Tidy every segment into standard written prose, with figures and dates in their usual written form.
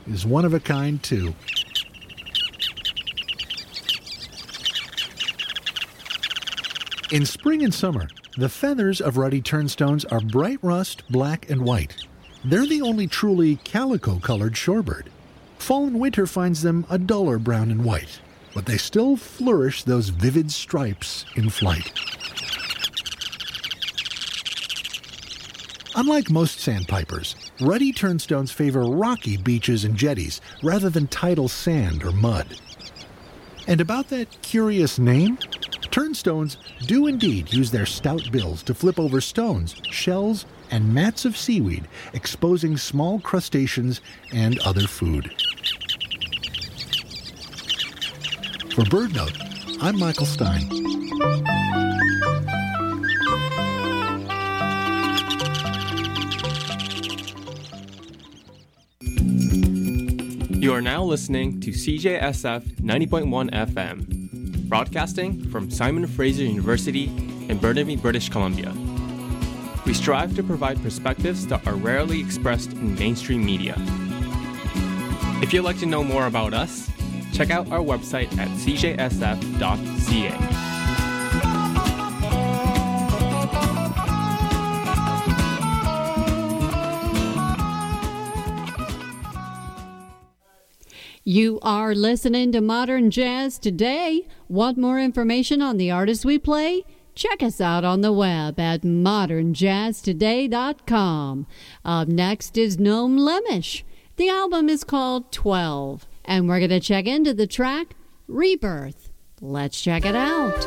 is one of a kind, too. In spring and summer, the feathers of ruddy turnstones are bright rust, black, and white. They're the only truly calico-colored shorebird. Fall and winter finds them a duller brown and white, but they still flourish those vivid stripes in flight. Unlike most sandpipers, ruddy turnstones favor rocky beaches and jetties rather than tidal sand or mud. And about that curious name? Turnstones do indeed use their stout bills to flip over stones, shells, and mats of seaweed, exposing small crustaceans and other food. For BirdNote, I'm Michael Stein. You are now listening to CJSF 90.1 FM, broadcasting from Simon Fraser University in Burnaby, British Columbia. We strive to provide perspectives that are rarely expressed in mainstream media. If you'd like to know more about us, check out our website at cjsf.ca. You are listening to Modern Jazz Today. Want more information on the artists we play? Check us out on the web at modernjazztoday.com. Up next is Noam Lemish. The album is called 12, and we're going to check into the track Rebirth. Let's check it out.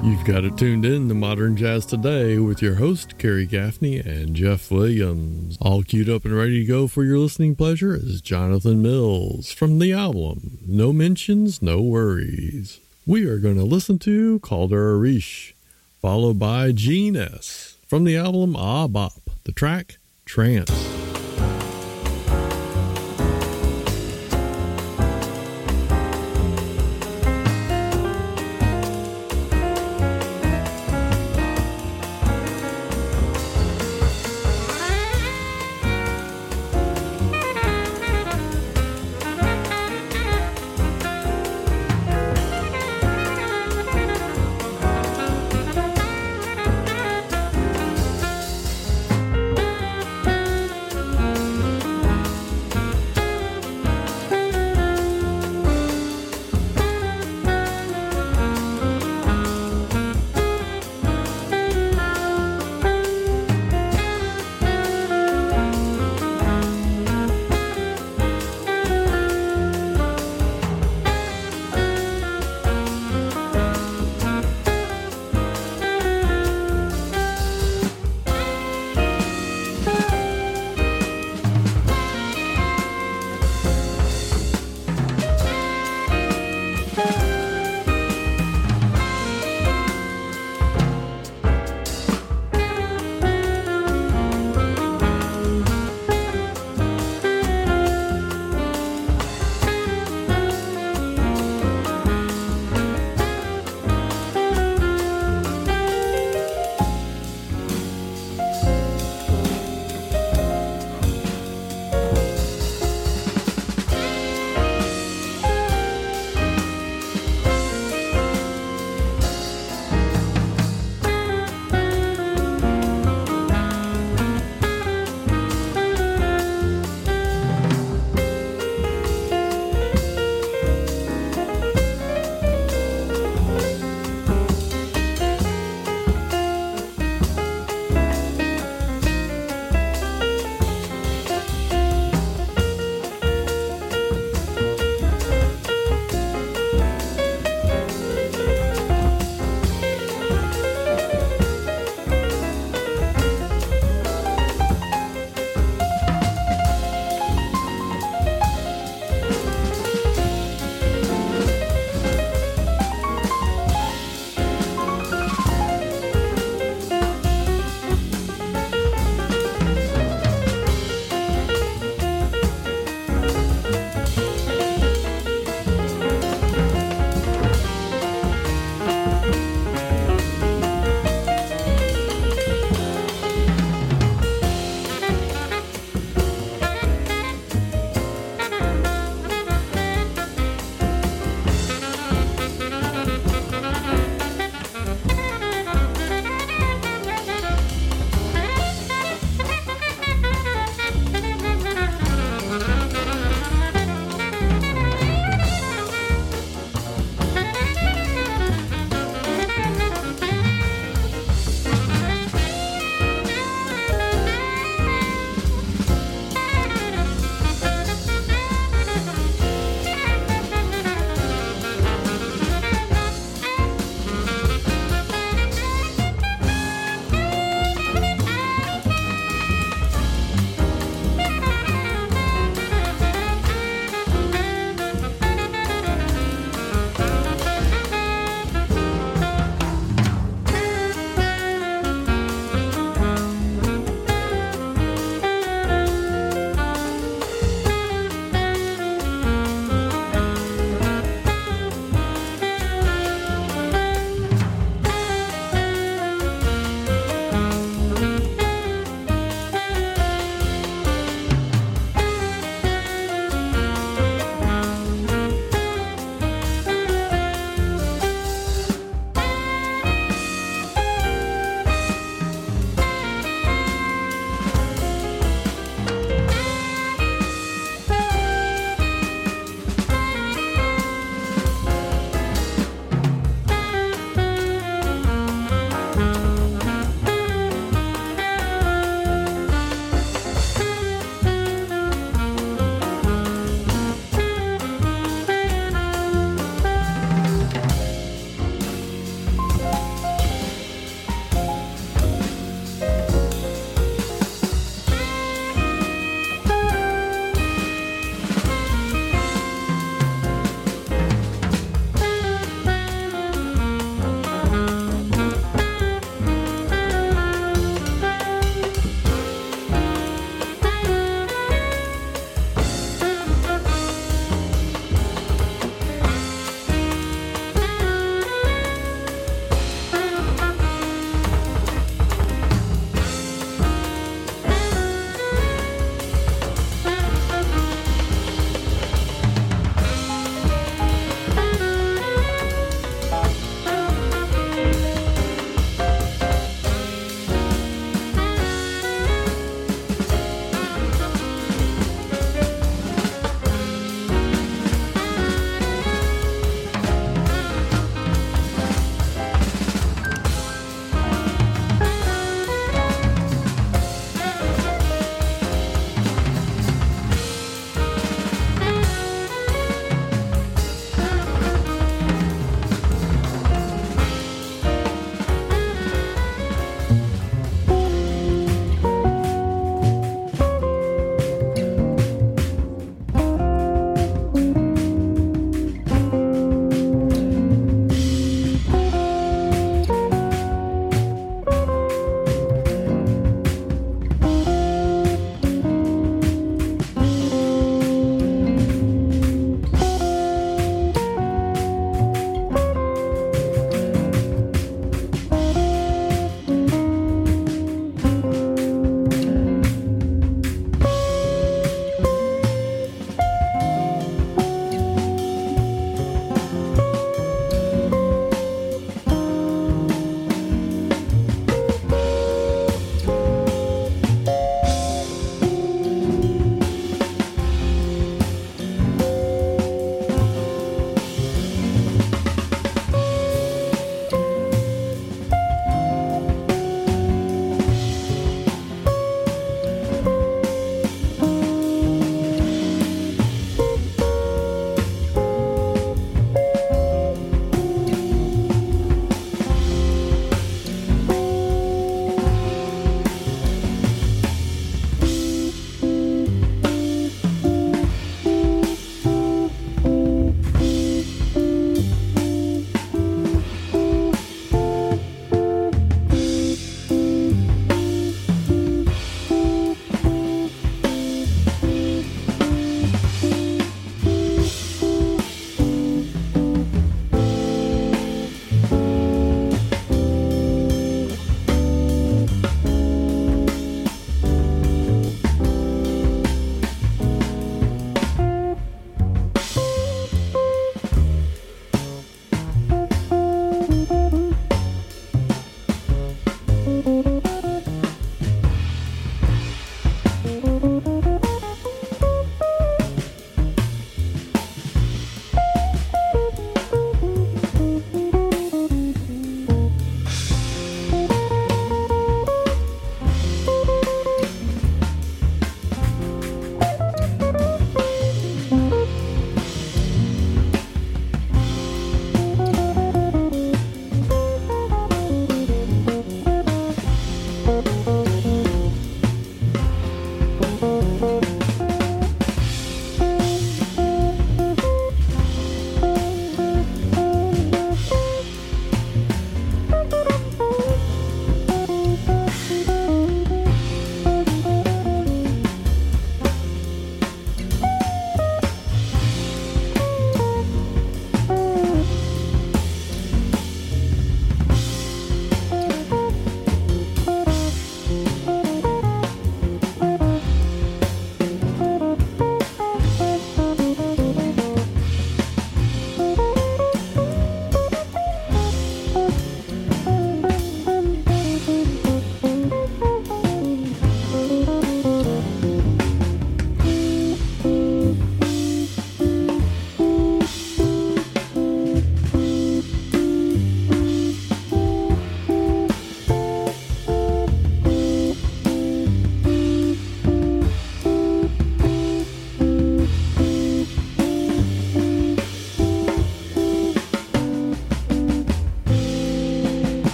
You've got it tuned in to Modern Jazz Today with your host, Kerry Gaffney and Jeff Williams. All queued up and ready to go for your listening pleasure is Jonathan Mills from the album No Mentions, No Worries. We are going to listen to Calder Arish, followed by Gene S. from the album Ah Bop, the track Trance.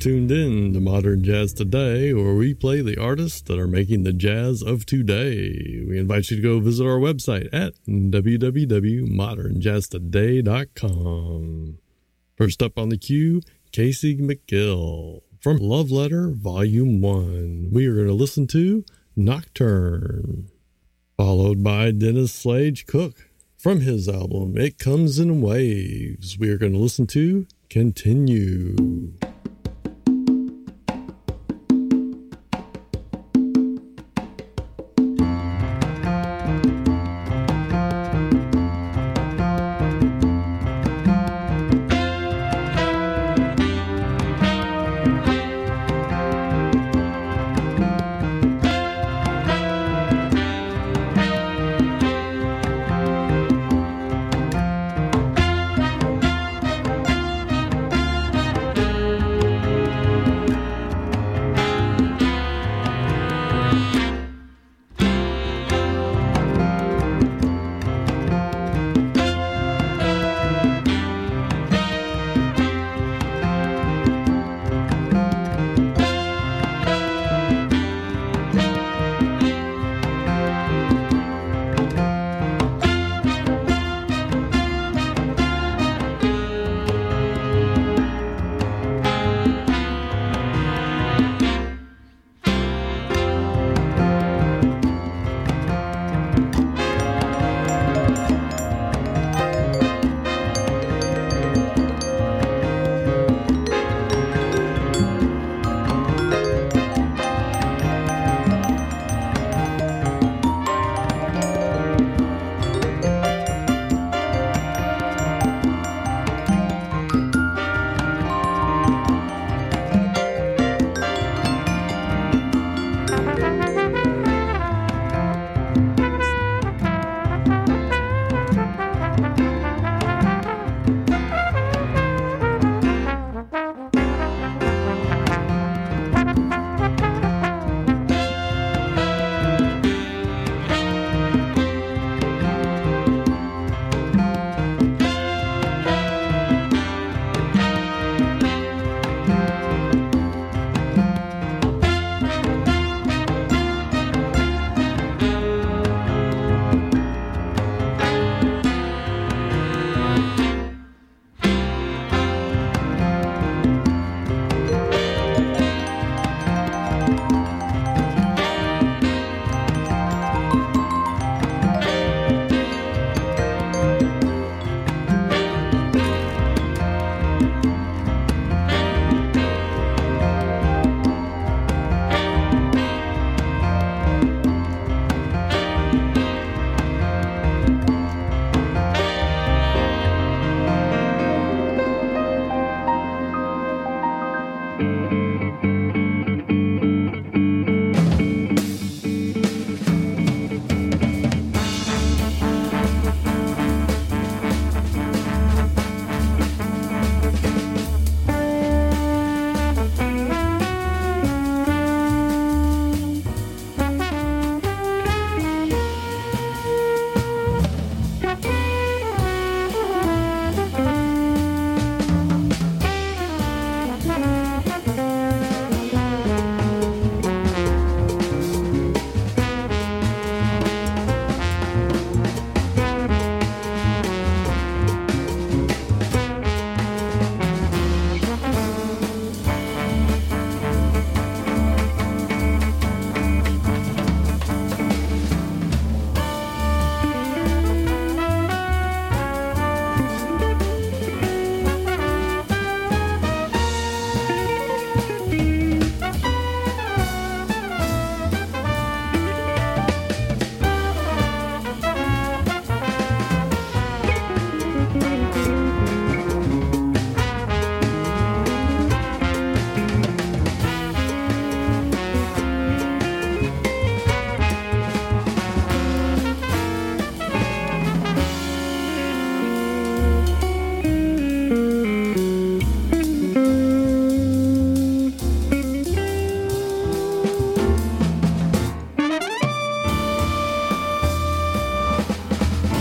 tuned in to Modern Jazz Today, where we play the artists that are making the jazz of today. We invite you to go visit our website at www.modernjazztoday.com. First up on the queue, Casey McGill from Love Letter Volume 1. We are going to listen to Nocturne, followed by Dennis Slade Cook from his album It Comes in Waves. We are going to listen to Continue.